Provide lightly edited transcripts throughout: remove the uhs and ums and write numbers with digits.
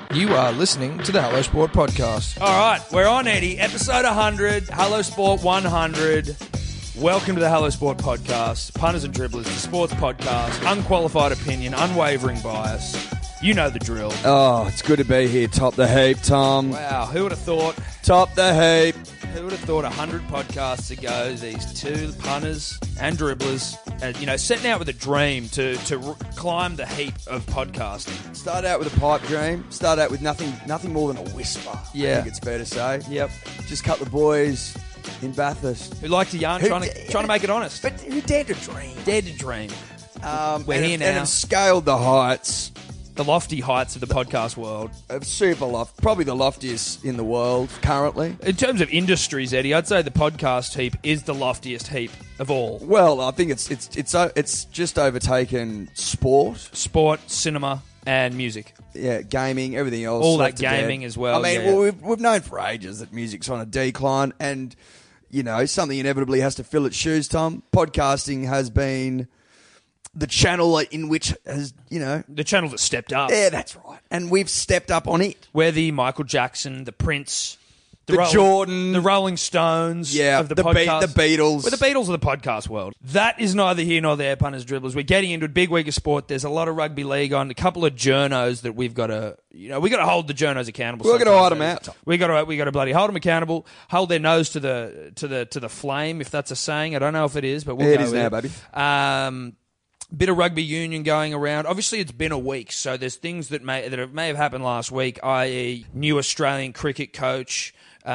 You are listening to the Hello Sport Podcast. All right, we're on, Eddie. Episode 100, Hello Sport 100. Welcome to the Hello Sport Podcast. Punters and Dribblers, the sports podcast. Unqualified opinion, unwavering bias. You know the drill. Oh, it's good to be here. Top the heap, Tom. Wow, who would have thought? Top the heap. Who would have thought 100 podcasts ago, these two punters and dribblers, setting out with a dream to climb the heap of podcasting. Start out with a pipe dream. Start out with nothing more than a whisper. Yeah. I think it's fair to say. Yep. Just cut the boys in Bathurst. Who like to yarn, trying to make it honest. But who dared to dream? Dared to dream. We're and here now. And have scaled the heights. The lofty heights of the podcast world. Super loft. Probably the loftiest in the world currently. In terms of industries, Eddie, I'd say the podcast heap is the loftiest heap of all. Well, I think it's just overtaken Sport, cinema, and music. Yeah, gaming, everything else. All that left to gaming dead. as well. I mean, yeah. we've known for ages that music's on a decline, and something inevitably has to fill its shoes. Tom, podcasting has been the channel in which has the channel that stepped up. Yeah, that's right, and we've stepped up on it. We're the Michael Jackson, the Prince, Jordan, the Rolling Stones, of the podcast. the Beatles. We're the Beatles of the podcast world. That is neither here nor there, punters, dribblers. We're getting into a big week of sport. There's a lot of rugby league on. A couple of journos that we've got to, we got to hold the journos accountable. We're going to hold them out. We got to bloody hold them accountable. Hold their nose to the flame, if that's a saying. I don't know if it is, but we'll go it is with now, baby. Bit of rugby union going around. Obviously, it's been a week, so there's things that may have happened last week, i.e., new Australian cricket coach,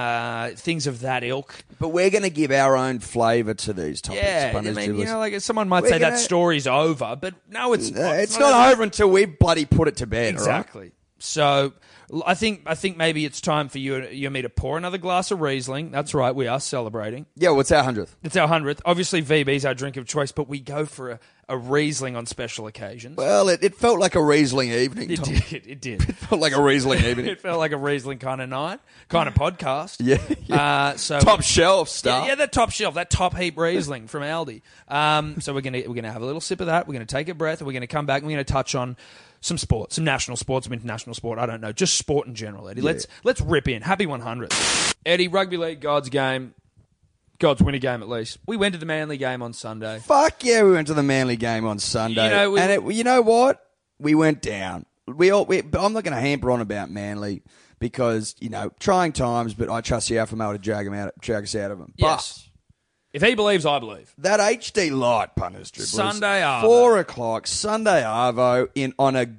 things of that ilk. But we're going to give our own flavour to these topics. Yeah, punters, dribblers. someone might say that story's over, but no, it's not. It's not over until we bloody put it to bed. Exactly. Right? So I think maybe it's time for you and me to pour another glass of Riesling. That's right, we are celebrating. Yeah, what's our 100th? It's our 100th. Obviously, VB's our drink of choice, but we go for a Riesling on special occasions. Well, it felt like a Riesling evening, It Tom. did. It did. It felt like a Riesling evening. It felt like a Riesling kind of night, kind of podcast. Yeah. So top shelf stuff. Yeah, that top shelf, that top heap Riesling from Aldi. So we're gonna have a little sip of that. We're gonna take a breath, and we're gonna come back and we're gonna touch on some sport, some national sport, some international sport. I don't know, just sport in general, Eddie. Yeah. Let's rip in. Happy 100, Eddie. Rugby league, God's game. God's winning game at least. We went to the Manly game on Sunday. Fuck yeah, we went to the Manly game on Sunday. You know what? We went down. I'm not going to hamper on about Manly because, trying times, but I trust the alpha male to drag us out of them. Yes. But if he believes, I believe. That HD light, punters, dribblers. Sunday Arvo. 4 o'clock, Sunday Arvo, on a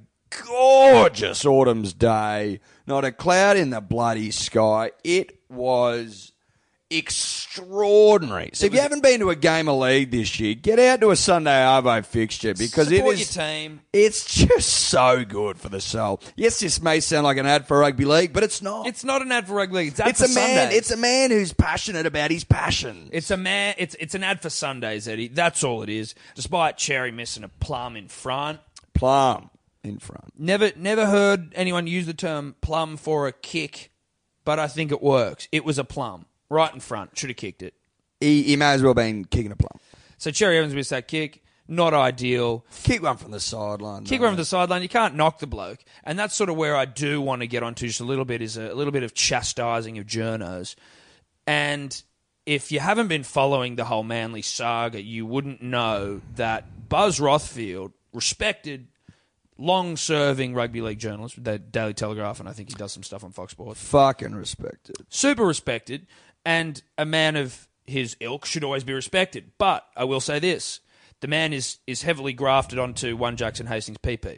gorgeous autumn's day. Not a cloud in the bloody sky. It was extraordinary. So if you haven't been to a game of league this year, get out to a Sunday Arvo fixture because support your team. It's just so good for the soul. Yes, this may sound like an ad for rugby league, but it's not. It's not an ad for rugby league. It's ad for Sundays. It's a man who's passionate about his passion. It's a man. It's an ad for Sundays, Eddie. That's all it is. Despite Cherry missing a plum in front. Plum in front. Never heard anyone use the term plum for a kick, but I think it works. It was a plum. Right in front. Should have kicked it. He may as well have been kicking a plum. So Cherry Evans missed that kick. Not ideal. Kick one from the sideline. Kick one from the sideline. You can't knock the bloke. And that's sort of where I do want to get onto just a little bit, is a little bit of chastising of journos. And if you haven't been following the whole Manly saga, you wouldn't know that Buzz Rothfield, respected, long-serving rugby league journalist with the Daily Telegraph, and I think he does some stuff on Fox Sports. Fucking respected. Super respected, and a man of his ilk should always be respected. But I will say this. The man is heavily grafted onto one Jackson Hastings PP.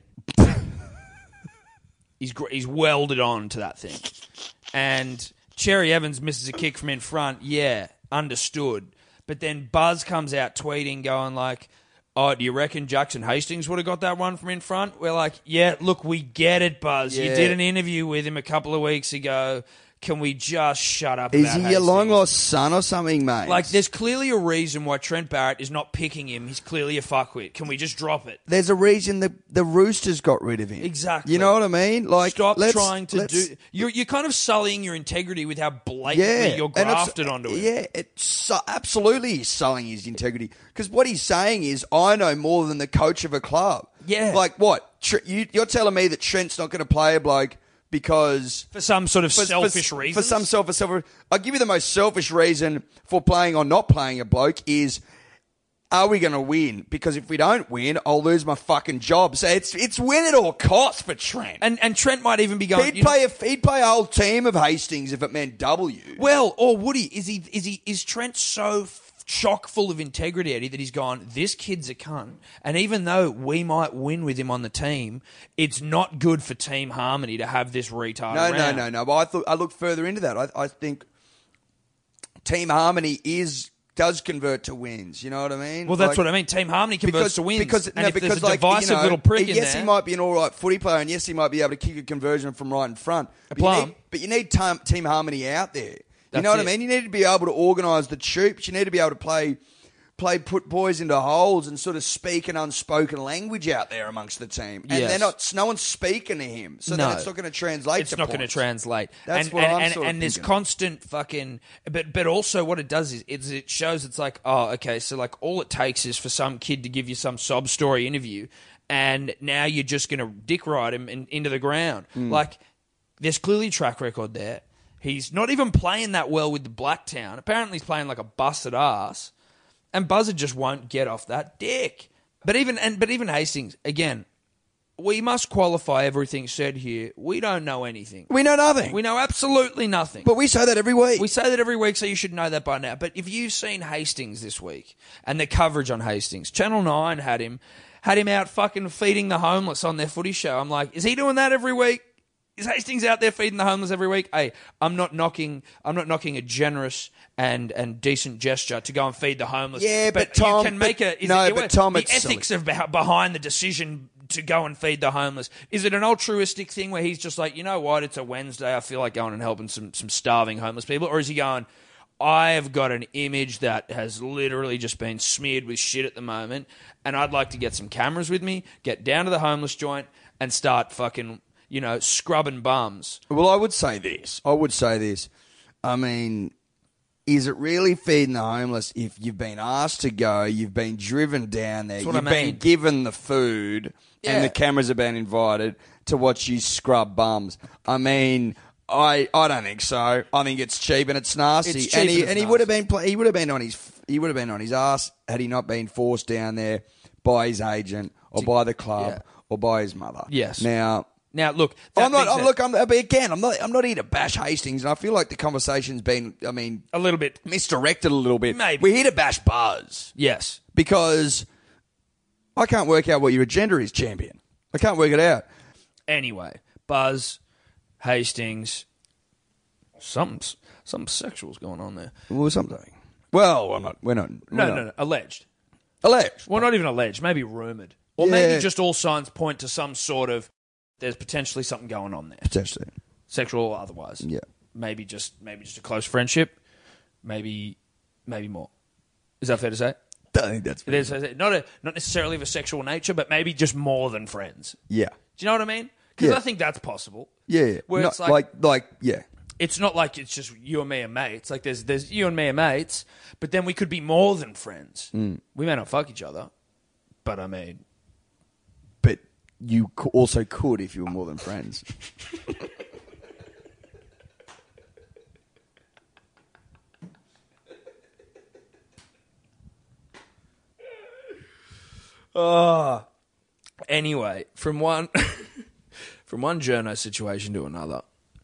He's welded on to that thing. And Cherry Evans misses a kick from in front. Yeah, understood. But then Buzz comes out tweeting, going like, oh, do you reckon Jackson Hastings would have got that one from in front? We're like, yeah, look, we get it, Buzz. Yeah. You did an interview with him a couple of weeks ago. Can we just shut up Is about he Hastings? your long-lost son or something, mate? Like, there's clearly a reason why Trent Barrett is not picking him. He's clearly a fuckwit. Can we just drop it? There's a reason the Roosters got rid of him. Exactly. You know what I mean? Like, Stop trying to do... You're kind of sullying your integrity with how blatantly you're grafted onto it. Yeah, it's absolutely sullying his integrity. Because what he's saying is, I know more than the coach of a club. Yeah. Like, what? You're telling me that Trent's not going to play a bloke because for some sort of selfish reason. For some selfish. I'll give you the most selfish reason for playing or not playing a bloke is, are we going to win? Because if we don't win, I'll lose my fucking job. So it's win at all costs for Trent. And Trent might even be going. He'd play a whole team of Hastings if it meant W. Well, or would he? Is Trent so chock full of integrity, Eddie, that he's gone, this kid's a cunt, and even though we might win with him on the team, it's not good for team harmony to have this retard around. No. But I look further into that. I think team harmony does convert to wins. You know what I mean? Well, that's what I mean. Team harmony converts to wins. Because there's a divisive little prick in yes, there. he might be an all right footy player, and yes, he might be able to kick a conversion from right in front. But you need team harmony out there. You know what I mean? You need to be able to organise the troops. You need to be able to put boys into holes and sort of speak an unspoken language out there amongst the team. And no one's speaking to him. So then it's not going to translate It's not going to translate. That's what I'm sort of and this constant fucking... But also what it does is it shows it's like, oh, okay, so like all it takes is for some kid to give you some sob story interview and now you're just going to dick ride him into the ground. Like, there's clearly track record there. He's not even playing that well with the Blacktown. Apparently he's playing like a busted ass. And Buzzard just won't get off that dick. But even Hastings, again, we must qualify everything said here. We don't know anything. We know nothing. We know absolutely nothing. But we say that every week. We say that every week, so you should know that by now. But if you've seen Hastings this week and the coverage on Hastings, Channel 9 had him out fucking feeding the homeless on their footy show. I'm like, is he doing that every week? Is Hastings out there feeding the homeless every week? Hey, I'm not knocking a generous and decent gesture to go and feed the homeless. Yeah, but Tom, you can make the ethics of behind the decision to go and feed the homeless. Is it an altruistic thing where he's just like, you know what, it's a Wednesday, I feel like going and helping some starving homeless people, or is he going, I have got an image that has literally just been smeared with shit at the moment, and I'd like to get some cameras with me, get down to the homeless joint, and start fucking, scrubbing bums. Well, I would say this. I mean, is it really feeding the homeless if you've been asked to go, you've been driven down there, you've been given the food, and the cameras have been invited to watch you scrub bums? I mean, I don't think so. I think it's cheap and it's nasty. It's cheap and he would have been on his ass had he not been forced down there by his agent or by the club or by his mother. Yes. Now, look, I'm not here to bash Hastings, and I feel like the conversation's been, a little bit misdirected a little bit. Maybe. We're here to bash Buzz. Yes. Because I can't work out what your agenda is, champion. I can't work it out. Anyway, Buzz, Hastings, some sexual's going on there. Well, something. Well, we're not. No. Alleged. Alleged. Well, not even alleged. Maybe rumoured. Or maybe just all signs point to some sort of, there's potentially something going on there. Potentially. Sexual or otherwise. Yeah. Maybe just a close friendship. Maybe more. Is that fair to say? I think that's fair. Not necessarily of a sexual nature, but maybe just more than friends. Yeah. Do you know what I mean? Because I think that's possible. Yeah. Where it's yeah. It's not like it's just you and me and mates. Like there's you and me and mates, but then we could be more than friends. We may not fuck each other, but I mean... But you also could if you were more than friends. Anyway, from one journo situation to another.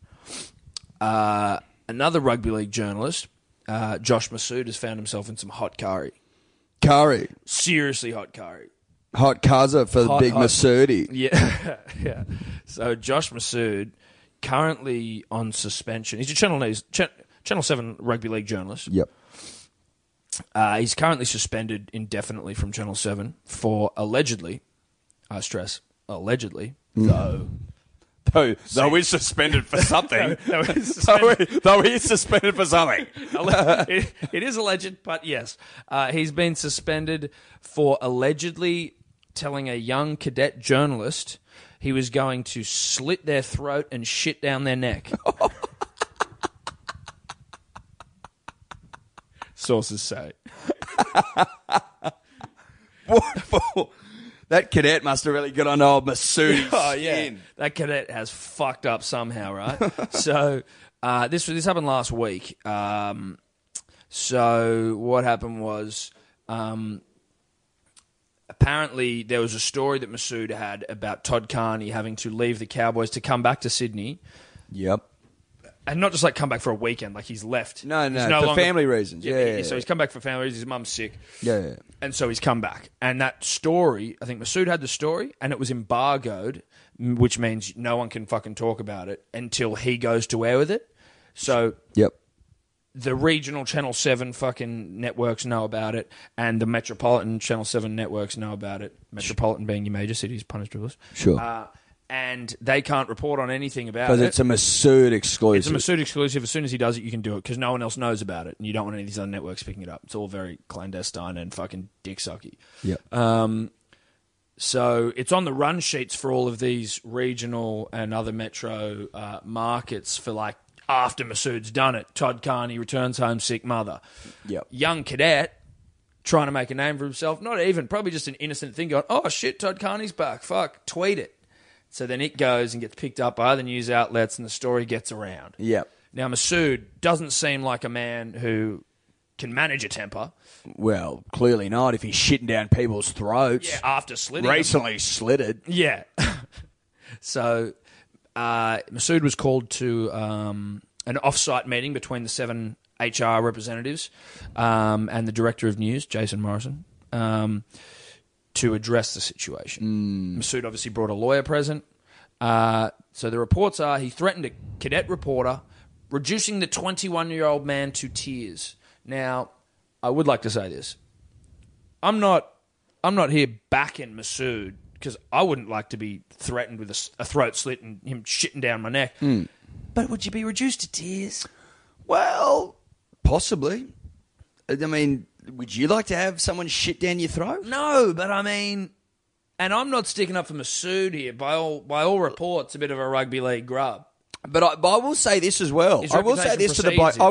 Another rugby league journalist, Josh Massoud, has found himself in some hot curry. Curry. Seriously hot curry. Hot Kaza for the big Massoudi. Yeah, yeah. So Josh Massoud, currently on suspension. He's a Channel 7 rugby league journalist. Yep. He's currently suspended indefinitely from Channel 7 for allegedly, I stress, allegedly, though he's suspended for something. though he's suspended for something. It is alleged, but yes. He's been suspended for allegedly telling a young cadet journalist he was going to slit their throat and shit down their neck. Sources say. That cadet must have really got on old Masood. Oh, yeah. That cadet has fucked up somehow, right? So this happened last week. So what happened was apparently there was a story that Masood had about Todd Carney having to leave the Cowboys to come back to Sydney. Yep. And not just like come back for a weekend, like he's left. No, for family reasons. Yeah. So he's come back for family reasons. His mum's sick. Yeah. And so he's come back. And that story, I think Masood had the story, and it was embargoed, which means no one can fucking talk about it until he goes to air with it. So yep. The regional Channel 7 fucking networks know about it, and the metropolitan Channel 7 networks know about it. Metropolitan being your major cities, punters, drillers. Sure. And they can't report on anything about it. Because it's a Masood exclusive. It's a Masood exclusive. As soon as he does it, you can do it because no one else knows about it, and you don't want any of these other networks picking it up. It's all very clandestine and fucking dick-sucky. Yep. So it's on the run sheets for all of these regional and other metro markets for like after Masood's done it. Todd Carney returns home sick mother. Yep. Young cadet trying to make a name for himself. Not even, probably just an innocent thing going, oh shit, Todd Carney's back. Fuck, tweet it. So then it goes and gets picked up by other news outlets and the story gets around. Yep. Now, Masood doesn't seem like a man who can manage a temper. Well, clearly not if he's shitting down people's throats. Yeah, after slitting Recently slitted. Yeah. So Masood was called to an off-site meeting between the 7 HR representatives and the director of news, Jason Morrison, to address the situation. Masood obviously brought a lawyer present. So the reports are he threatened a cadet reporter, reducing the 21-year-old man to tears. Now, I would like to say this. I'm not here backing Masood because I wouldn't like to be threatened with a throat slit and him shitting down my neck. But would you be reduced to tears? Well, possibly. I mean, would you like to have someone shit down your throat? No, but I mean, and I'm not sticking up for Masood here. By all reports, a bit of a rugby league grub. But I will say this as well. I will say this to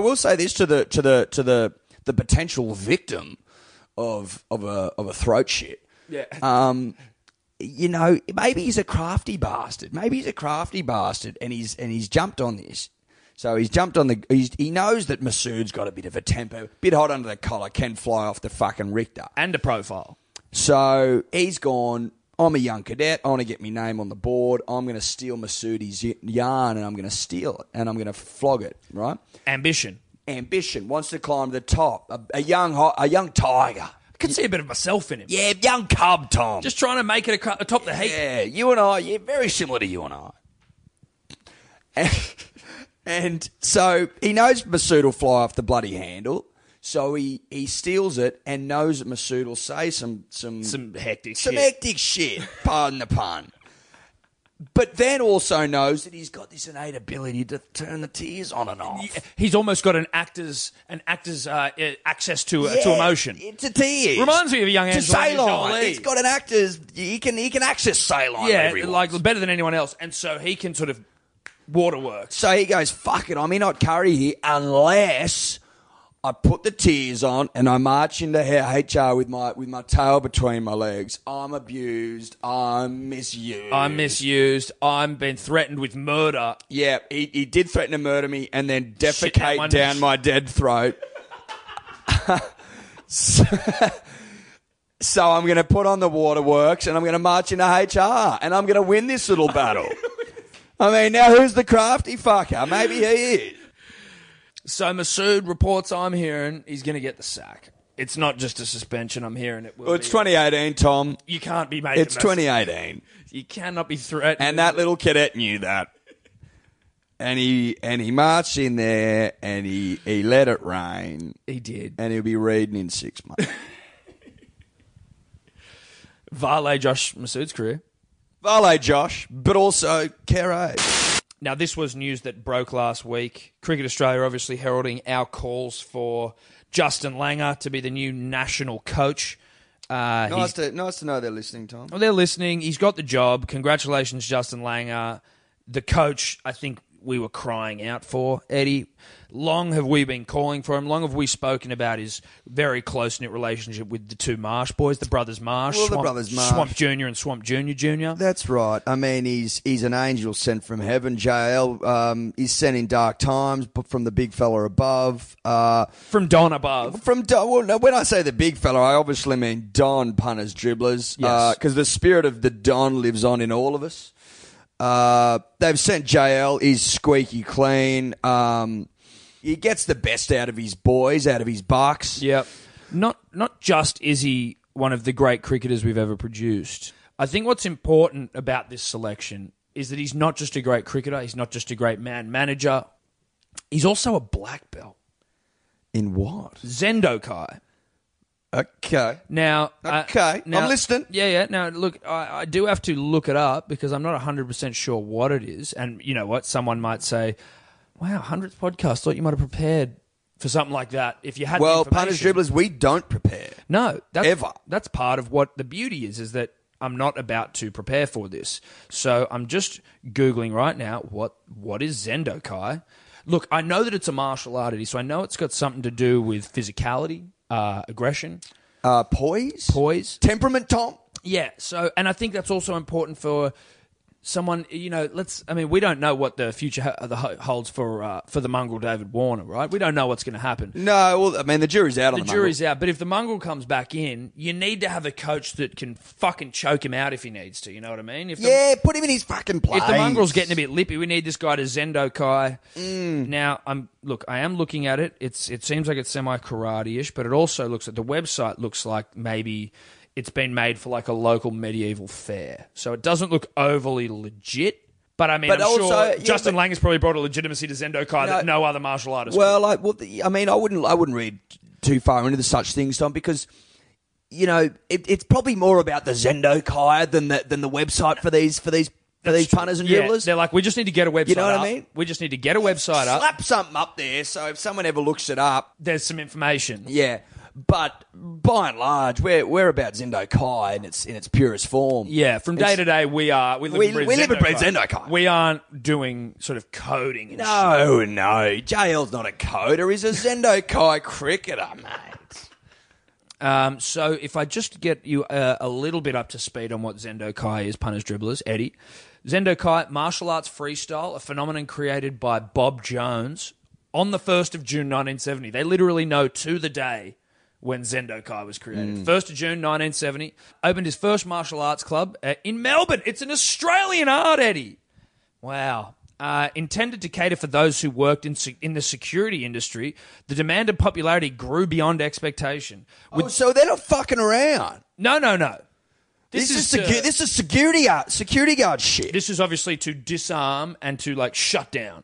the potential victim of a throat shit. Yeah. You know, maybe he's a crafty bastard. And he's jumped on this. So he's jumped on he knows that Masood's got a bit of a temper, bit hot under the collar, can fly off the fucking Richter. And a profile. So he's gone, I'm a young cadet, I want to get my name on the board, I'm going to steal Masood's yarn and I'm going to steal it and I'm going to flog it, right? Ambition, wants to climb to the top, a young tiger. I could see a bit of myself in him. Yeah, young cub, Tom. Just trying to make it atop the heap. Yeah, you and I, very similar to you and I. And so he knows Masood will fly off the bloody handle, so he steals it and knows that Masood will say some hectic shit, pardon the pun. But then also knows that he's got this innate ability to turn the tears on and off. Yeah, he's almost got an actor's access to emotion. To tears. Reminds me of a young Angelina Jolie. He's got an actor's. He can access saline. Yeah, like better than anyone else, and so he can sort of waterworks. So he goes, fuck it, I'm in hot curry here unless I put the tears on and I march into HR with my tail between my legs. I'm abused. I'm misused. I'm been threatened with murder. Yeah, he did threaten to murder me and then defecate down my dead throat. So I'm going to put on the waterworks and I'm going to march into HR and I'm going to win this little battle. I mean, now who's the crafty fucker? Maybe he is. So Masood reports I'm hearing he's going to get the sack. It's not just a suspension. I'm hearing it will Well, it's 2018, Tom. You can't be made. It's 2018. You cannot be threatened. And that little cadet knew that. And he marched in there and he let it rain. He did. And he'll be reading in 6 months. Valet Josh Masood's career. Valet Josh, but also Kerry. Now, this was news that broke last week. Cricket Australia obviously heralding our calls for Justin Langer to be the new national coach. Nice to know they're listening, Tom. Well, they're listening. He's got the job. Congratulations, Justin Langer. The coach, I think, we were crying out for, Eddie. Long have we been calling for him. Long have we spoken about his very close-knit relationship with the two Marsh boys, the brothers Marsh. Well, the brothers Marsh. Swamp Jr. and Swamp Jr. That's right. I mean, he's an angel sent from heaven, JL. He's sent in dark times from the big fella above. From Don above. From Don. Well, no, when I say the big fella, I obviously mean Don, punters, dribblers. Yes. Because the spirit of the Don lives on in all of us. They've sent JL. He's squeaky clean. He gets the best out of his boys, out of his bucks. Yep. Not just is he one of the great cricketers we've ever produced. I think what's important about this selection is that he's not just a great cricketer, he's not just a great manager, he's also a black belt. In what? Zendokai. Okay. Now, I'm listening. Yeah. Now, look, I do have to look it up because I'm not 100% sure what it is. And you know what? Someone might say, wow, 100th podcast, thought you might have prepared for something like that if you had Well, punters, dribblers, we don't prepare. No. Ever. That's part of what the beauty is that I'm not about to prepare for this. So I'm just Googling right now, what is Zendokai? Look, I know that it's a martial art, so I know it's got something to do with physicality, aggression. Poise. Temperament, Tom. Yeah, so, and I think that's also important for someone, we don't know what the future holds for the mongrel David Warner, right? We don't know what's going to happen. No, well, I mean, the jury's out on the mongrel. The jury's out, but if the mongrel comes back in, you need to have a coach that can fucking choke him out if he needs to, you know what I mean? Put him in his fucking place. If the mongrel's getting a bit lippy, we need this guy to Zendokai. Now, I am looking at it. It seems like it's semi-karate-ish, but it also looks like the website looks like maybe it's been made for like a local medieval fair. So it doesn't look overly legit. But I mean, I'm sure Justin Lang has probably brought a legitimacy to Zendokai that no other martial artist would. I wouldn't read too far into such things, Tom, because it's probably more about the Zendokai than the website for these punters and dribblers. They're like, we just need to get a website up. You know what I mean? We just need to get a website up. Slap something up there so if someone ever looks it up, there's some information. Yeah. But by and large, we're about Zendokai in its purest form. Yeah, from day to day, we live and breathe Zendokai. We aren't doing sort of coding. And shit. No, JL's not a coder. He's a Zendokai cricketer, mate. So if I just get you a little bit up to speed on what Zendokai is, punters, dribblers, Eddie. Zendokai, martial arts freestyle, a phenomenon created by Bob Jones on the 1st of June 1970. They literally know to the day when Zendokai was created. 1st of June 1970. Opened his first martial arts club in Melbourne. It's an Australian art, Eddie. Wow. Intended to cater for those who worked in the security industry, the demand and popularity grew beyond expectation. So they're not fucking around. No. This is security guard shit. This is obviously to disarm and to shut down.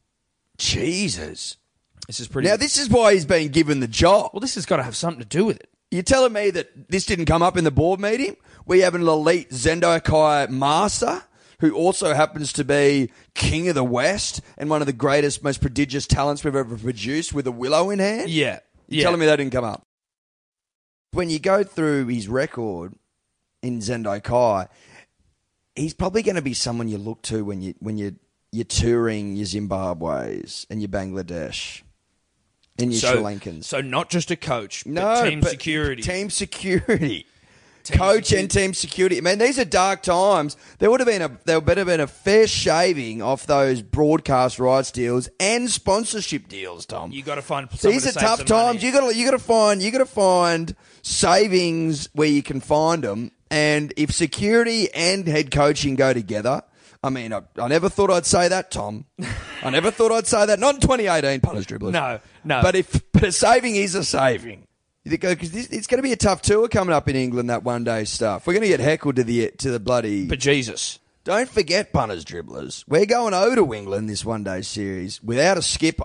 Jesus. This is pretty. Now, this is why he's been given the job. Well, this has got to have something to do with it. You're telling me that this didn't come up in the board meeting? We have an elite Zendokai master who also happens to be king of the West and one of the greatest, most prodigious talents we've ever produced with a willow in hand? Yeah. You're telling me that didn't come up? When you go through his record in Zendokai, he's probably going to be someone you look to when you're touring your Zimbabwe's and your Bangladesh. And your Sri Lankans. So not just a coach, but team security. Team security. Coach and team security. I mean, these are dark times. There would have been a fair shaving off those broadcast rights deals and sponsorship deals, Tom. You got to find. These are tough times. You got to find savings where you can find them. And if security and head coaching go together. I mean, I never thought I'd say that, Tom. I never thought I'd say that. Not in 2018, punters, dribblers. No. But a saving is a saving. Because it's going to be a tough tour coming up in England, that one-day stuff. We're going to get heckled to the bloody... But Jesus. Don't forget, punters, dribblers. We're going over to England this one-day series without a skipper.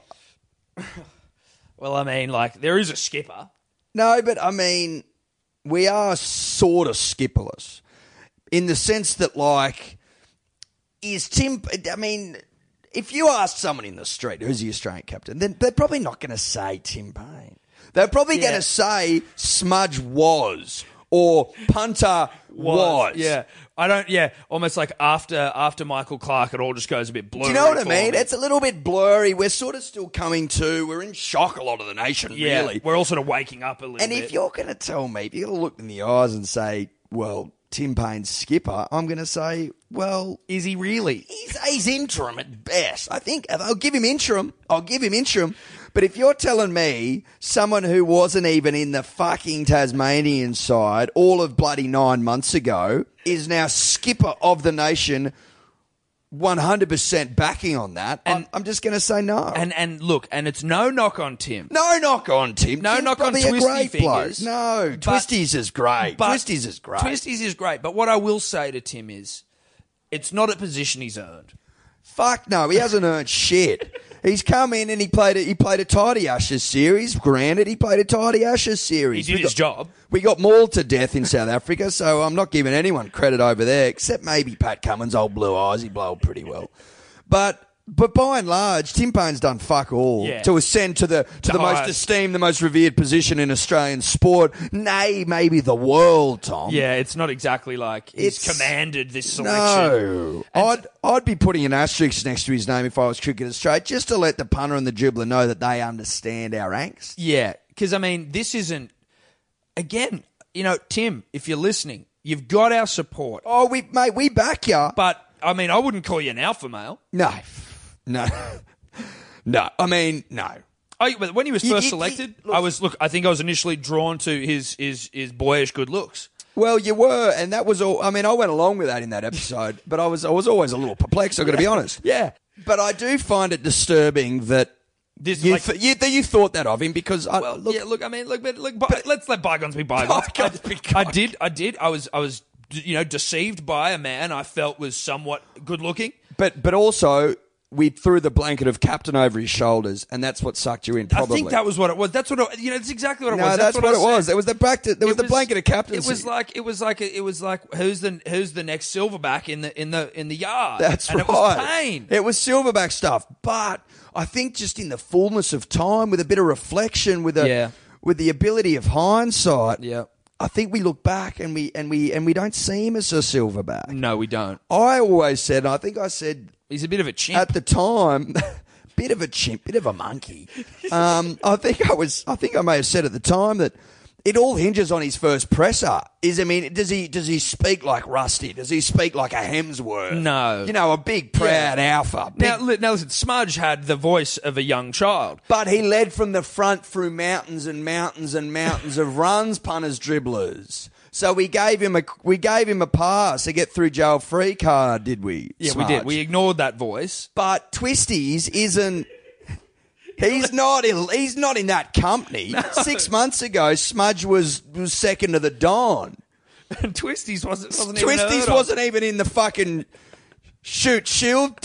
Well, I mean, there is a skipper. No, but I mean, we are sort of skipperless. In the sense that, is Tim... I mean, if you ask someone in the street who's the Australian captain, then they're probably not going to say Tim Payne. They're probably going to say Smudge was or punter was. Yeah. I don't, almost like after Michael Clark, it all just goes a bit blurry. Do you know what I mean? It's a little bit blurry. We're sort of still coming to. We're in shock, a lot of the nation, really. We're all sort of waking up a little bit. And if you're going to tell me, if you're going to look in the eyes and say, well, Tim Payne's skipper, I'm going to say, well, is he really? He's interim at best. I think I'll give him interim. But if you're telling me someone who wasn't even in the fucking Tasmanian side all of bloody 9 months ago is now skipper of the nation, 100% backing on that, and I'm just going to say no. And look, and it's no knock on Tim. No knock on Tim. No knock on Twisty Fingers. No, Twisties is great. Twisties is great. But what I will say to Tim is, it's not a position he's earned. Fuck no, he hasn't earned shit. He's come in and he played a tidy Ashes series. Granted, he played a tidy Ashes series. He did his job. We got mauled to death in South Africa, so I'm not giving anyone credit over there, except maybe Pat Cummins, old blue eyes. He blowed pretty well. But by and large, Tim Payne's done fuck all to ascend to the most esteemed, the most revered position in Australian sport, nay, maybe the world, Tom. Yeah, it's not exactly like he's commanded this selection. No. I'd be putting an asterisk next to his name if I was Cricket Australia, just to let the punter and the dribbler know that they understand our angst. Yeah, because, I mean, this isn't... Again, Tim, if you're listening, you've got our support. Oh, we back you. But, I mean, I wouldn't call you an alpha male. No. I mean, no. But when he was first selected, I think I was initially drawn to his boyish good looks. Well, you were, and that was all. I mean, I went along with that in that episode, but I was always a little perplexed. I've got to be honest. Yeah, but I do find it disturbing that you thought that of him because let's let bygones be bygones. I did. I was deceived by a man I felt was somewhat good looking, but also. We threw the blanket of captain over his shoulders, and that's what sucked you in. Probably. I think that was what it was. That's what that's exactly what it was. No, that's what it was. There was the blanket of captaincy. It was like who's the next Silverback in the yard? That's and right. It was Payne. It was Silverback stuff, but I think just in the fullness of time, with a bit of reflection, with the ability of hindsight, I think we look back and we don't see him as a Silverback. No, we don't. I always said, and I think I said. He's a bit of a chimp. At the time, bit of a chimp, bit of a monkey. I think I may have said at the time that it all hinges on his first presser. Does he speak like Rusty? Does he speak like a Hemsworth? No. A big, proud alpha. Now, listen, Smudge had the voice of a young child. But he led from the front through mountains and mountains and mountains of runs, punters, dribblers. So we gave him a pass to get through jail free card, did we? Yeah, Smudge? we did. We ignored that voice. But Twisties isn't. He's not in that company. No. 6 months ago, Smudge was second to the Don. And Twisties wasn't even in the fucking Sheffield Shield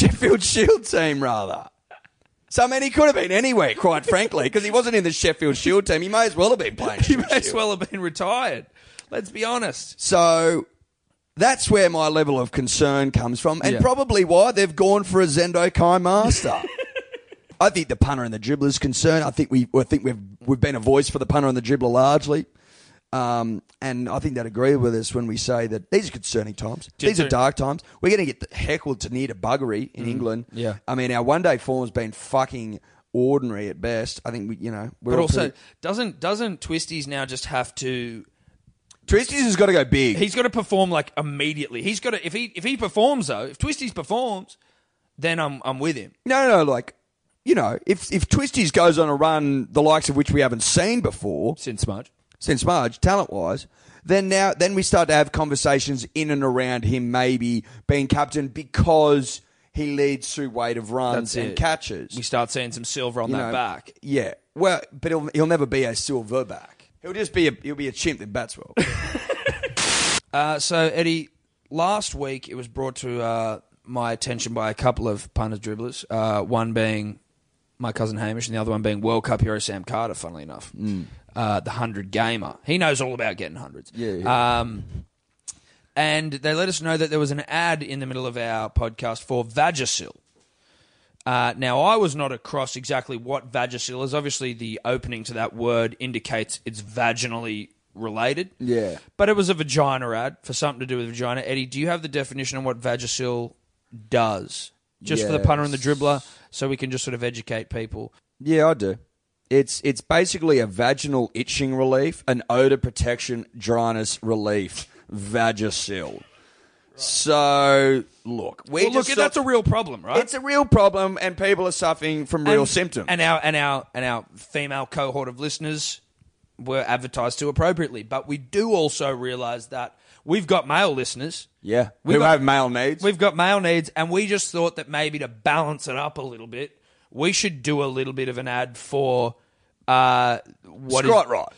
team, rather. So, I mean, he could have been anywhere, quite frankly, because he wasn't in the Sheffield Shield team. He may as well have been playing He may as well have been retired. Let's be honest. So that's where my level of concern comes from, and probably why they've gone for a Zendo Kai Master. I think the punter and the dribbler is concerned. I think we've been a voice for the punter and the dribbler largely, and I think they'd agree with us when we say that these are concerning times. These are dark times. We're going to get heckled to near to buggery in England. Yeah, I mean our one-day form's been fucking ordinary at best. I think But also, doesn't Twisties now just have to? Twisties has got to go big. He's got to perform like immediately. He's got to if he performs though. If Twisties performs, then I'm with him. No, like if Twisties goes on a run the likes of which we haven't seen before since March, talent wise, then we start to have conversations in and around him maybe being captain because he leads through weight of runs and catches. We start seeing some silver on that back. Yeah, well, but he'll never be a Silverback. He'll be a chimp that bats well. So, Eddie, last week it was brought to my attention by a couple of punters dribblers, one being my cousin Hamish and the other one being World Cup hero Sam Carter, funnily enough. The 100 gamer. He knows all about getting hundreds. Yeah. And they let us know that there was an ad in the middle of our podcast for Vagisil. Now, I was not across exactly what Vagisil is. Obviously, the opening to that word indicates it's vaginally related. Yeah. But it was a vagina ad for something to do with vagina. Eddie, do you have the definition on what Vagisil does? Just for the punter and the dribbler, so we can just sort of educate people. Yeah, I do. It's basically a vaginal itching relief, an odor protection, dryness relief. Vagisil. Right. So, look, that's a real problem, right? It's a real problem, and people are suffering from real symptoms. And our female cohort of listeners were advertised to appropriately, but we do also realise that we've got male listeners. Yeah, who have male needs. We've got male needs, and we just thought that maybe to balance it up a little bit, we should do a little bit of an ad for Scott Rod.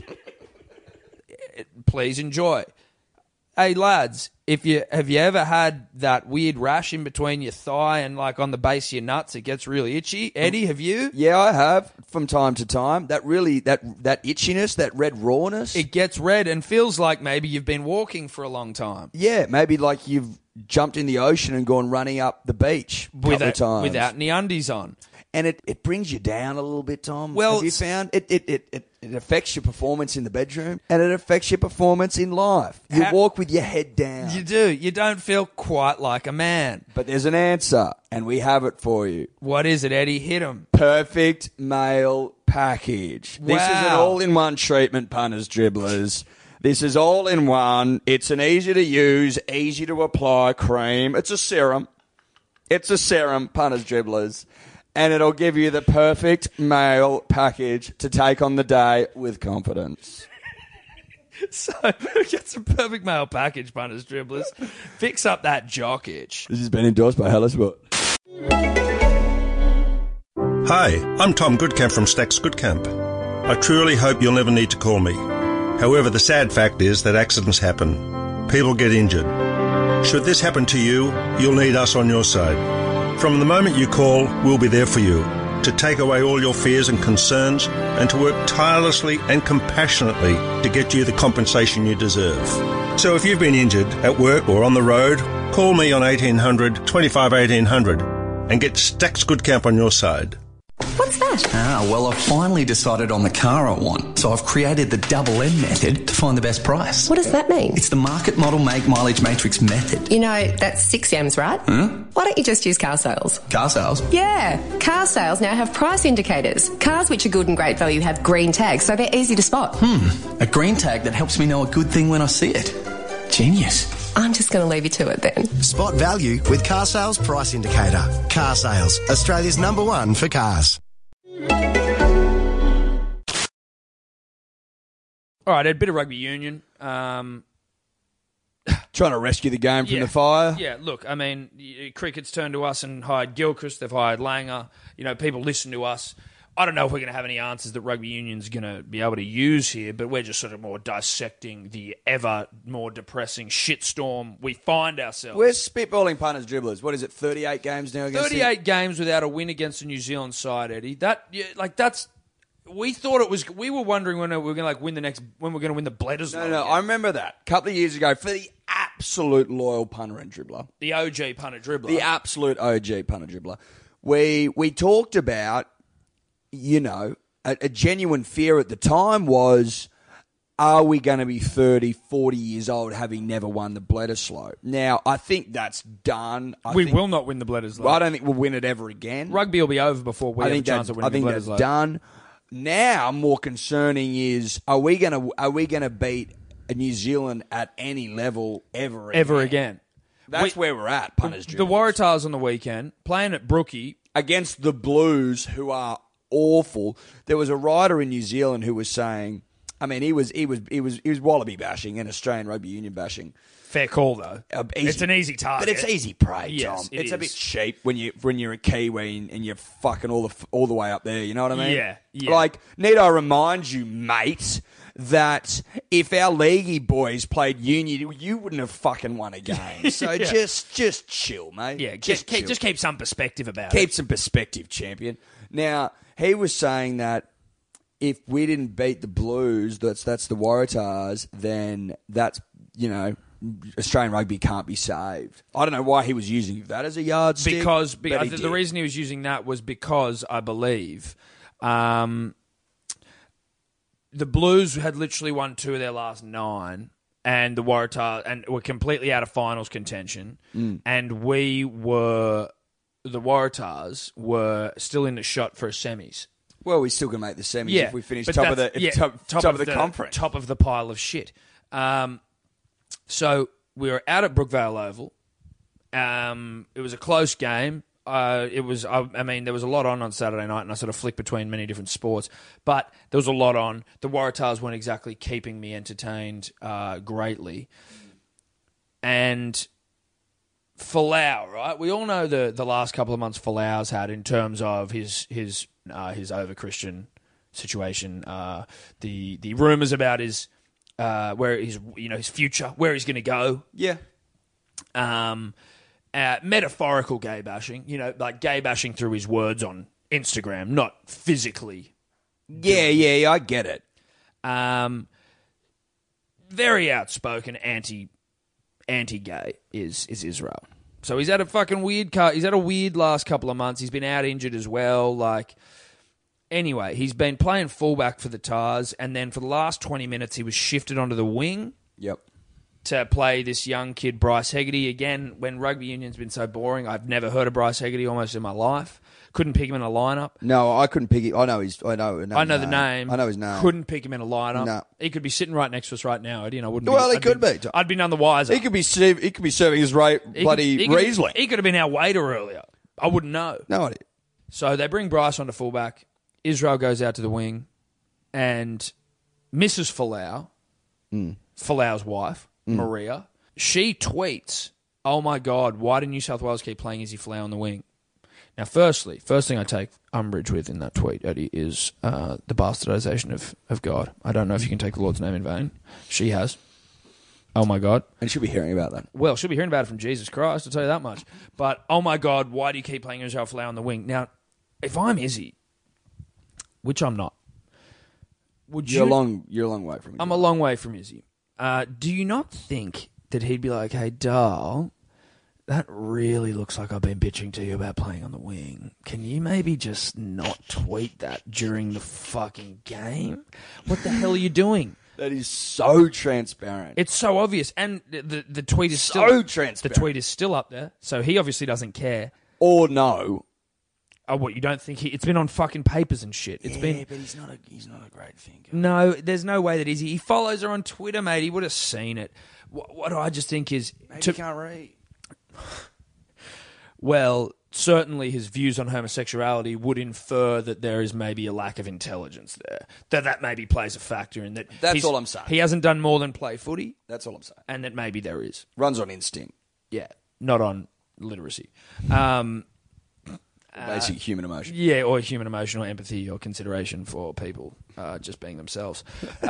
Please enjoy. Hey lads, have you ever had that weird rash in between your thigh and like on the base of your nuts? It gets really itchy. Eddie, have you? Yeah, I have from time to time. That itchiness, that red rawness. It gets red and feels like maybe you've been walking for a long time. Yeah, maybe like you've jumped in the ocean and gone running up the beach a couple of times without any undies on. And it brings you down a little bit, Tom. Well, have you found it affects your performance in the bedroom and it affects your performance in life. You walk with your head down. You do. You don't feel quite like a man. But there's an answer, and we have it for you. What is it, Eddie? Hit him. Perfect male package. Wow. This is an all-in-one treatment, punters, dribblers. This is all in one. It's an easy to use, easy to apply cream. It's a serum. Punters, dribblers. And it'll give you the perfect male package to take on the day with confidence. So, get some perfect male package, punters, dribblers. Fix up that jock itch. This has been endorsed by Hello Sport. Hi, I'm Tom Goodcamp from Stacks Goodcamp. I truly hope you'll never need to call me. However, the sad fact is that accidents happen. People get injured. Should this happen to you, you'll need us on your side. From the moment you call, we'll be there for you to take away all your fears and concerns and to work tirelessly and compassionately to get you the compensation you deserve. So if you've been injured at work or on the road, call me on 1800 25 1800 and get Stacks Goodcamp on your side. What's that? Well, I've finally decided on the car I want. So I've created the double M method to find the best price. What does that mean? It's the market model make mileage matrix method. You know, that's 6 M's, right? Why don't you just use car sales? Car sales? Yeah. Car sales now have price indicators. Cars which are good and great value have green tags, so they're easy to spot. A green tag that helps me know a good thing when I see it. Genius. I'm just going to leave you to it then. Spot value with Car Sales Price Indicator. Car Sales, Australia's #1 for cars. All right, a bit of rugby union. Trying to rescue the game from the fire. Yeah, look, I mean, cricket's turned to us and hired Gilchrist. They've hired Langer. You know, people listen to us. I don't know if we're going to have any answers that rugby union's going to be able to use here, but we're just sort of more dissecting the ever more depressing shitstorm we find ourselves. We're spitballing punters, dribblers. What is it, 38 games now against 38 games without a win against the New Zealand side, Eddie. We thought it was. We were wondering when we were going to win when we're going to win the Bledisloe. No, I remember that a couple of years ago for the absolute loyal punter and dribbler, the OG punter dribbler, the absolute OG punter dribbler. We talked about, you know, a genuine fear at the time was, are we going to be 30, 40 years old having never won the Bledisloe? Now, I think that's done. We will not win the Bledisloe. I don't think we'll win it ever again. Rugby will be over before we have a chance of winning the Bledisloe. I think that's done. Now, more concerning is, are we going to beat New Zealand at any level ever again? That's where we're at, punters. The Waratahs on the weekend playing at Brookie against the Blues, who are awful. There was a writer in New Zealand who was saying, I mean, he was wallaby bashing and Australian rugby union bashing. Fair call though. It's an easy target, but it's easy prey, yes, Tom. It's a bit cheap when you're a Kiwi and you're fucking all the way up there. You know what I mean? Yeah. Like, need I remind you, mate, that if our leaguey boys played union, you wouldn't have fucking won a game. So just chill, mate. Yeah, just keep some perspective about it. Keep some perspective, champion. Now, he was saying that if we didn't beat the Blues, that's the Waratahs, then that's, you know, Australian rugby can't be saved. I don't know why he was using that as a yardstick. Because the reason he was using that was because I believe the Blues had literally won 2 of their last 9, and the Waratahs and were completely out of finals contention, and the Waratahs were still in the shot for a semis. Well, we still can make the semis if we finish top of the conference. Top of the pile of shit. So we were out at Brookvale Oval. It was a close game. There was a lot on Saturday night, and I sort of flicked between many different sports. But there was a lot on. The Waratahs weren't exactly keeping me entertained greatly. And Folau, right? We all know the last couple of months Folau's had in terms of his over Christian situation. The rumors about his his future, where he's going to go. Yeah. Metaphorical gay bashing, like gay bashing through his words on Instagram, not physically. Yeah, I get it. Very outspoken anti-gay is Israel. So he's had a fucking weird he's had a weird last couple of months. He's been out injured as well. Anyway, he's been playing fullback for the Tars, and then for the last 20 minutes he was shifted onto the wing. Yep. To play this young kid, Bryce Hegarty. Again, when rugby union's been so boring, I've never heard of Bryce Hegarty almost in my life. Couldn't pick him in a lineup. No, I couldn't pick him. I know the name. I know his name. Couldn't pick him in a lineup. No. He could be sitting right next to us right now, Eddie, and I wouldn't. Well, he could be. I'd be none the wiser. He could be serving his bloody Riesling. He could have been our waiter earlier. I wouldn't know. No idea. So they bring Bryce onto fullback. Israel goes out to the wing, and Mrs. Folau, Folau's wife, Maria, she tweets, "Oh my God, why do New South Wales keep playing Izzy Folau on the wing?" Now, first thing I take umbrage with in that tweet, Eddie, is the bastardization of God. I don't know if you can take the Lord's name in vain. She has. Oh my God. And she'll be hearing about that. Well, she'll be hearing about it from Jesus Christ, I'll tell you that much. But, oh my God, why do you keep playing Israel Folau on the wing? Now, if I'm Izzy, which I'm not, You're a long way from Izzy. I'm a long way from Izzy. Do you not think that he'd be like, "Hey, Darl, that really looks like I've been bitching to you about playing on the wing. Can you maybe just not tweet that during the fucking game? What the hell are you doing?" That is so transparent. It's so obvious. And the tweet is so transparent. The tweet is still up there, so he obviously doesn't care. Or no. Oh, what, you don't think it's been on fucking papers and shit? But he's not a great thinker. No, there's no way that he follows her on Twitter, mate. He would have seen it. What I just think is... Maybe he can't read. Well, certainly his views on homosexuality would infer that there is maybe a lack of intelligence there. That maybe plays a factor in that. That's all I'm saying. He hasn't done more than play footy. That's all I'm saying. And that maybe there is. Runs on instinct. Yeah, not on literacy. Basic human emotion. Yeah, or human emotion or empathy or consideration for people just being themselves.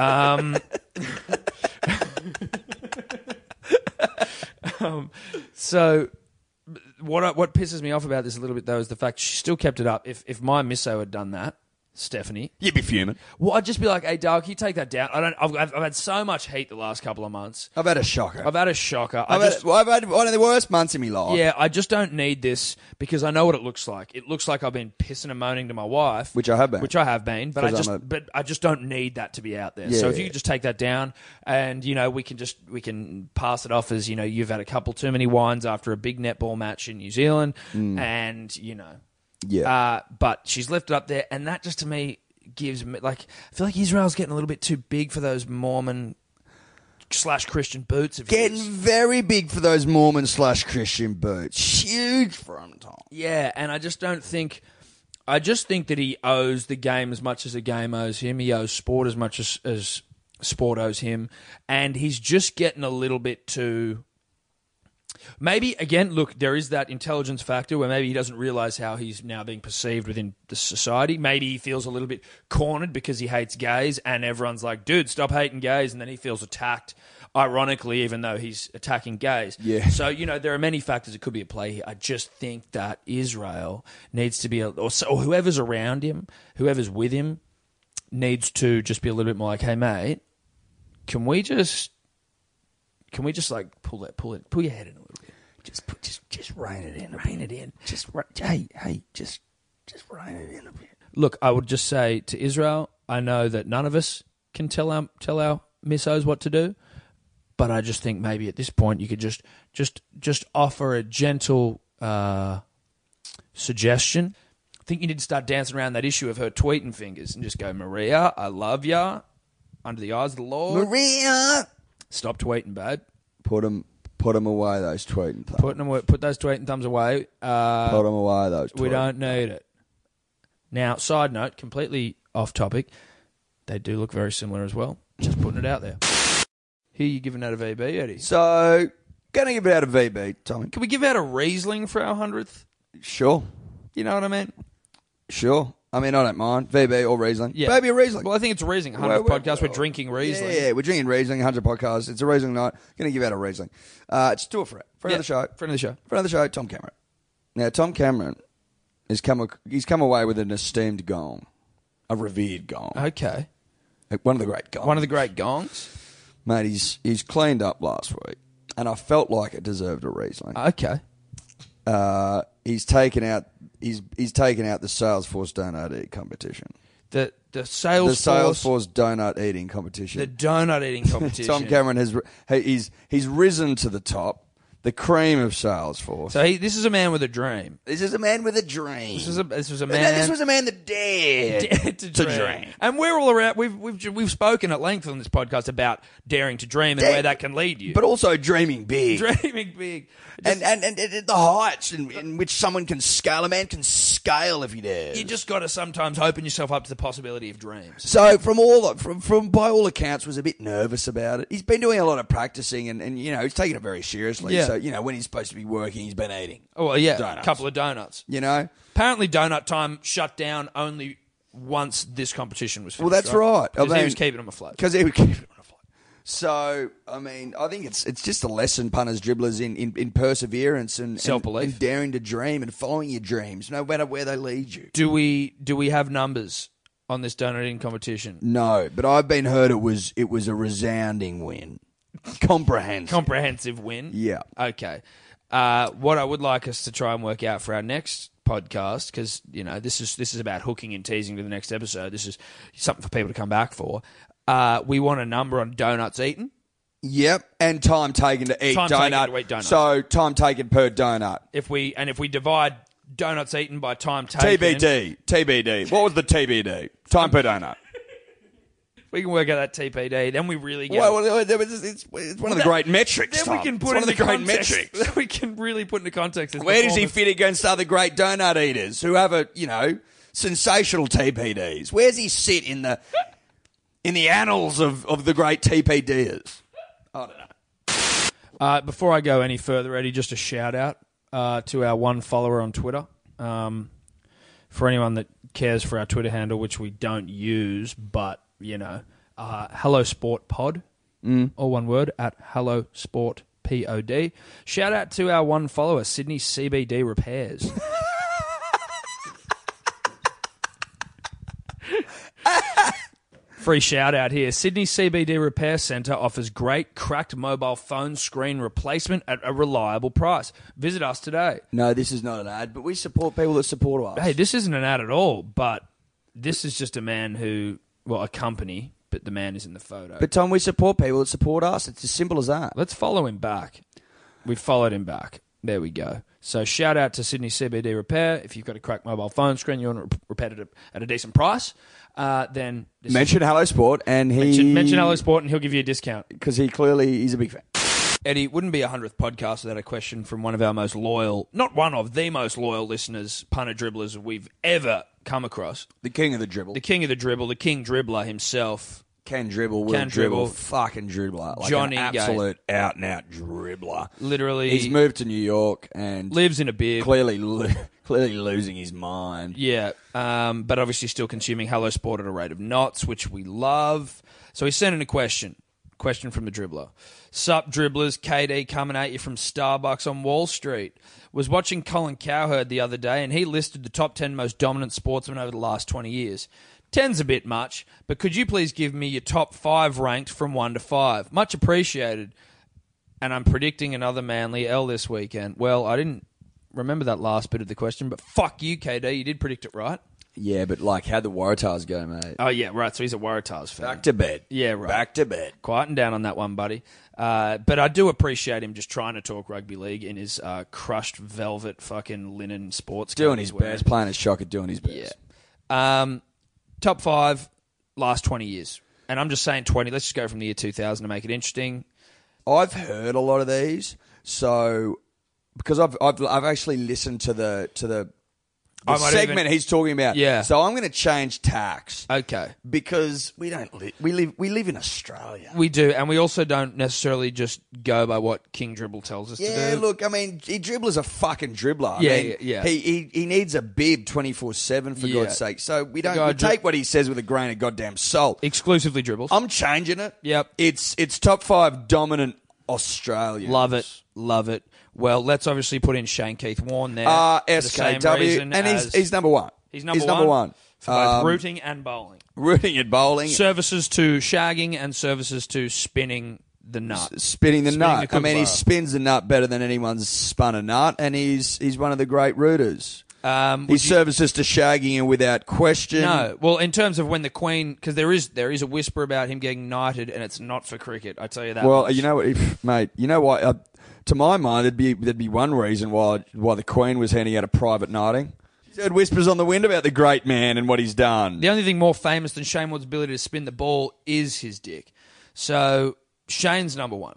So what pisses me off about this a little bit, though, is the fact she still kept it up. If my misso had done that, Stephanie, you'd be fuming. Well, I'd just be like, "Hey, Dale, can you take that down?" I've had so much heat the last couple of months. I've had a shocker. I've had one of the worst months in my life. Yeah, I just don't need this because I know what it looks like. It looks like I've been pissing and moaning to my wife, which I have been. But I just don't need that to be out there. Yeah, so if you could just take that down, and we can pass it off as you've had a couple too many wines after a big netball match in New Zealand, and Yeah. But she's left it up there, and that just to me gives me I feel like Israel's getting a little bit too big for those Mormon / Christian boots. Getting very big for those Mormon / Christian boots. Huge front top. Yeah, and I just think that he owes the game as much as the game owes him. He owes sport as much as sport owes him, and he's just getting a little bit too. Maybe, again, look, there is that intelligence factor where maybe he doesn't realise how he's now being perceived within the society. Maybe he feels a little bit cornered because he hates gays and everyone's like, "Dude, stop hating gays," and then he feels attacked, ironically, even though he's attacking gays. Yeah. So, there are many factors that could be at play here. I just think that Israel needs to be, or whoever's around him, whoever's with him, needs to just be a little bit more like, "Hey, mate, can we just pull your head in a little bit? Just rein it in. Rein it in. Just rein it in a bit." Look, I would just say to Israel, I know that none of us can tell our missos what to do. But I just think maybe at this point you could just offer a gentle suggestion. I think you need to start dancing around that issue of her tweeting fingers and just go, Maria, I love ya. Under the eyes of the Lord. Maria! Stop tweeting, babe. Put them away, those tweeting thumbs. Put those tweeting thumbs away. Put them away, those tweeting. We don't need it. Now, side note, completely off topic, they do look very similar as well. Just putting it out there. Here you giving out a VB, Eddie. So, going to give it out a VB, Tommy. Can we give out a Riesling for our 100th? Sure. You know what I mean? Sure. I mean, I don't mind. VB or Riesling. Yeah. Maybe a Riesling. Well, I think it's a Riesling. 100th podcast, we're drinking Riesling. Yeah, we're drinking Riesling, 100 podcast. It's a Riesling night. Going to give out a Riesling. Just do it for it. Friend of the show. Friend of the show. Friend of the show, Tom Cameron. Now, Tom Cameron he's come away with an esteemed gong. A revered gong. Okay. One of the great gongs. One of the great gongs? Mate, he's cleaned up last week, and I felt like it deserved a Riesling. Okay. He's taken out the Salesforce donut eating competition. The Salesforce donut eating competition. The donut eating competition. Tom Cameron he's risen to the top. The cream of Salesforce. So this is a man with a dream. This is a man with a dream. This was a man. This was a man that dared to dream. And we're all around. We've spoken at length on this podcast about daring to dream and where that can lead you. But also dreaming big. Dreaming big. And the heights in which someone can scale. A man can scale if he dares. You just got to sometimes open yourself up to the possibility of dreams. So from by all accounts, was a bit nervous about it. He's been doing a lot of practicing and he's taking it very seriously. Yeah. So, when he's supposed to be working, he's been eating. Oh, well, yeah, donuts. A couple of donuts. Apparently Donut Time shut down only once this competition was finished. Well, that's right. Because he was keeping them afloat. Because he was keeping them afloat. So, I think it's just a lesson, punters, dribblers, in perseverance and self-belief. And daring to dream and following your dreams, no matter where they lead you. Do we have numbers on this donut eating competition? No, but I've been heard it was a resounding win. Comprehensive win? Yeah. Okay. What I would like us to try and work out for our next podcast, because, this is about hooking and teasing to the next episode. This is something for people to come back for. We want a number on donuts eaten. Yep, and time taken to eat donut. So time taken per donut. If we divide donuts eaten by time taken. TBD. What was the TBD? Time per donut. We can work out that TPD. Then we really get. Well, it's one of the great metrics. Then we can put one of the great metrics. Then we can really put into context. Where does he fit against other great donut eaters who have sensational TPDs? Where's he sit in the annals of the great TPDers? I don't know. Before I go any further, Eddie, just a shout out to our one follower on Twitter. For anyone that cares for our Twitter handle, which we don't use, but Hello Sport Pod, all one word, at Hello Sport POD. Shout out to our one follower, Sydney CBD Repairs. Free shout out here. Sydney CBD Repair Centre offers great cracked mobile phone screen replacement at a reliable price. Visit us today. No, this is not an ad, but we support people that support us. Hey, this isn't an ad at all, but this is just a man who... Well, a company, but the man is in the photo. But, Tom, we support people that support us. It's as simple as that. Let's follow him back. We've followed him back. There we go. So shout out to Sydney CBD Repair. If you've got a cracked mobile phone screen, you want to repair it at a decent price, then... Mention Hello Sport and he... Mention Hello Sport and he'll give you a discount. Because he's a big fan. Eddie, it wouldn't be a 100th podcast without a question from one of our most loyal... Not one of, the most loyal listeners, punter dribblers we've ever come across. The king of the dribble. The king of the dribble, the king dribbler himself. Can dribble, fucking dribbler. Like Johnny an absolute out-and-out dribbler. Literally. He's moved to New York and... Lives in a bib. Clearly losing his mind. Yeah, but obviously still consuming Hello Sport at a rate of knots, which we love. So he sent in a question. Question from the dribbler. Sup, dribblers, KD coming at you from Starbucks on Wall Street. Was watching Colin Cowherd the other day, and he listed the top 10 most dominant sportsmen over the last 20 years. 10's a bit much, but could you please give me your top 5 ranked from 1 to 5? Much appreciated. And I'm predicting another Manly L this weekend. Well, I didn't remember that last bit of the question, but fuck you, KD. You did predict it right. Yeah, but like, how'd the Waratahs go, mate? Oh, yeah, right. So he's a Waratahs fan. Back to bed. Yeah, right. Back to bed. Quieting down on that one, buddy. But I do appreciate him just trying to talk rugby league in his crushed velvet fucking linen sports coat. Doing his best. Playing a shocker, doing his best. Yeah. Top 5, last 20 years. And I'm just saying 20. Let's just go from the year 2000 to make it interesting. I've heard a lot of these, so because I've actually listened to the segment he's talking about. Yeah. So I'm going to change tax. Okay. Because we live in Australia. We do, and we also don't necessarily just go by what King Dribble tells us to do. Yeah, look, I mean, Dribbler's a fucking dribbler. Yeah. He needs a bib 24/7 for God's sake. So we take what he says with a grain of goddamn salt. Exclusively dribbles. I'm changing it. Yep. It's top 5 dominant Australians. Love it. Well, let's obviously put in Shane Keith Warne there. SKW, and he's number 1. He's number one for both rooting and bowling. Rooting and bowling. Services to shagging and services to spinning the nut. Spinning the nut. I mean, he spins the nut better than anyone's spun a nut, and he's one of the great rooters. His services to shagging without question. No. Well, in terms of when the Queen, because there is a whisper about him getting knighted, and it's not for cricket. I tell you that. Well, much. you know what, mate. You know what? To my mind, there'd be one reason why the Queen was handing out a private knighting. She's heard whispers on the wind about the great man and what he's done. The only thing more famous than Shane Warne's ability to spin the ball is his dick. So Shane's number 1.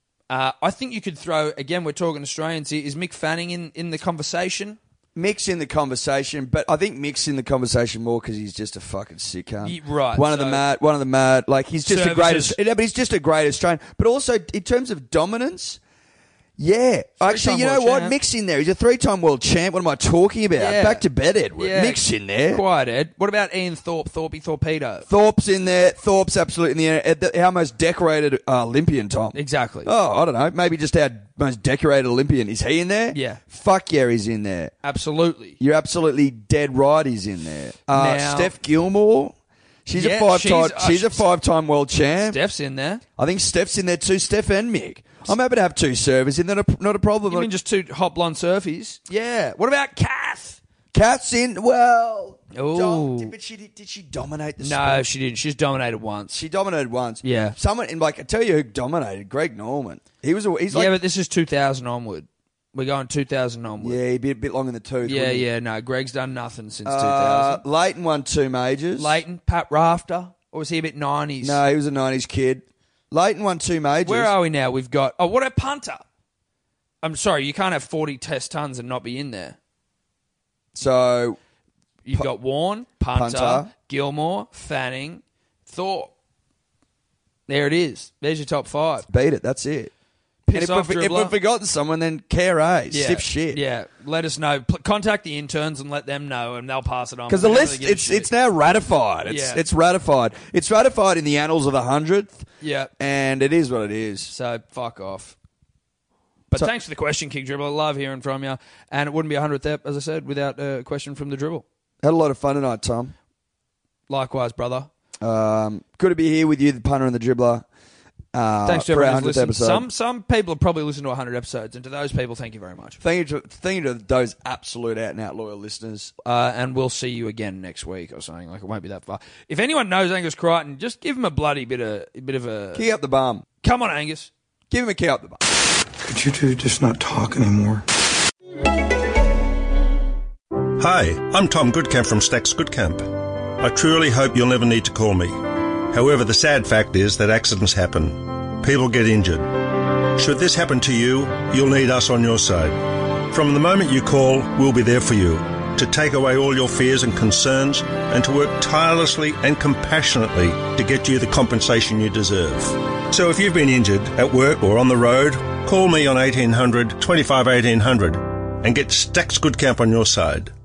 I think you could throw, again, we're talking Australians here, is Mick Fanning in the conversation? Mick's in the conversation, but I think Mick's in the conversation more because he's just a fucking sicko. Right. One of the mad. Like, he's just a great Australian. But also, in terms of dominance... Yeah. Actually, you know what? Mick's in there. He's a 3-time world champ. What am I talking about? Yeah. Back to bed, Edward. Yeah. Mick's in there. Quiet, Ed. What about Ian Thorpe? Thorpey Torpedo. Thorpe's in there. Thorpe's absolutely in there. Our most decorated Olympian, Tom. Exactly. Oh, I don't know. Maybe just our most decorated Olympian. Is he in there? Yeah. Fuck yeah, he's in there. Absolutely. You're absolutely dead right he's in there. Steph Gilmore. She's a 5-time world champ. Steph's in there. I think Steph's in there too. Steph and Mick. I'm happy to have 2 servers in there. Not a problem. You mean just 2 hot blonde surfies? Yeah. What about Kath? Kath's in. Well, did she dominate the sport? No, she didn't. She's dominated once. She dominated once. Yeah. Someone I tell you who dominated. Greg Norman. He's like, but this is 2000 onward. We're going 2000 onward. Yeah, he'd be a bit long in the tooth. Yeah. No, Greg's done nothing since 2000. Leighton won 2 majors. Leighton, Pat Rafter, or was he a bit 90s? No, he was a 90s kid. Leighton won 2 majors. Where are we now? We've got... Oh, what a punter. I'm sorry, you can't have 40 test tons and not be in there. So... You've got Warne, punter, Gilmore, Fanning, Thorpe. There it is. There's your top 5. Beat it. That's it. And if we've forgotten someone, then care, stiff shit. Yeah, let us know. Contact the interns and let them know, and they'll pass it on. Because the list, it's now ratified. It's ratified. It's ratified in the annals of the 100th. Yeah. And it is what it is. So, fuck off. But thanks for the question, King Dribble. I love hearing from you. And it wouldn't be 100th, as I said, without a question from the Dribble. Had a lot of fun tonight, Tom. Likewise, brother. Good to be here with you, the punter and the dribbler. Thanks to everyone who's listened. Some people have probably listened to 100 episodes, and to those people, thank you very much. Thank you to those absolute out-and-out loyal listeners. And we'll see you again next week or something. Like, it won't be that far. If anyone knows Angus Crichton, just give him a bloody bit of a... Kick up the bum. Come on, Angus. Give him a kick up the bum. Could you two just not talk anymore? Hi, I'm Tom Goodcamp from Stacks Goodcamp. I truly hope you'll never need to call me. However, the sad fact is that accidents happen. People get injured. Should this happen to you, you'll need us on your side. From the moment you call, we'll be there for you, to take away all your fears and concerns, and to work tirelessly and compassionately to get you the compensation you deserve. So if you've been injured at work or on the road, call me on 1800 25 1800 and get Stacks Goodcamp on your side.